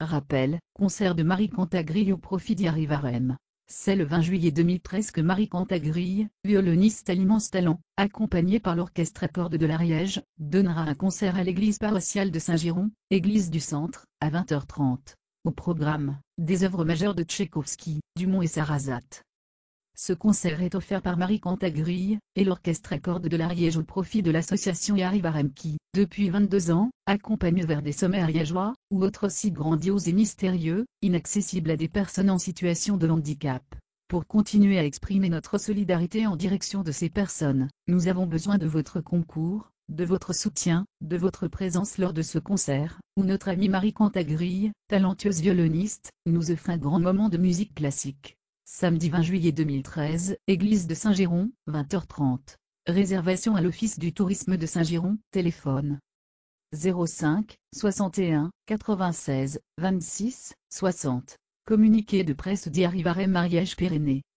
Rappel, concert de Marie Cantagrille au profit d'Yarivarem. C'est le 20 juillet 2013 que Marie Cantagrille, violoniste à l'immense talent, accompagnée par l'orchestre à cordes de l'Ariège, donnera un concert à l'église paroissiale de Saint-Giron, église du centre, à 20h30. Au programme, des œuvres majeures de Tchaïkovski, Dumont et Sarrazate. Ce concert est offert par Marie Cantagrille et l'orchestre à cordes de l'Ariège au profit de l'association Yarivarem qui, depuis 22 ans, accompagne vers des sommets ariégeois, ou autres sites grandioses et mystérieux, inaccessibles à des personnes en situation de handicap. Pour continuer à exprimer notre solidarité en direction de ces personnes, nous avons besoin de votre concours, de votre soutien, de votre présence lors de ce concert, où notre amie Marie Cantagrille, talentueuse violoniste, nous offre un grand moment de musique classique. Samedi 20 juillet 2013, église de Saint-Giron, 20h30. Réservation à l'Office du tourisme de Saint-Giron, téléphone 05 61 96 26 60. Communiqué de presse d'Yarivarem Ariège Pyrénées.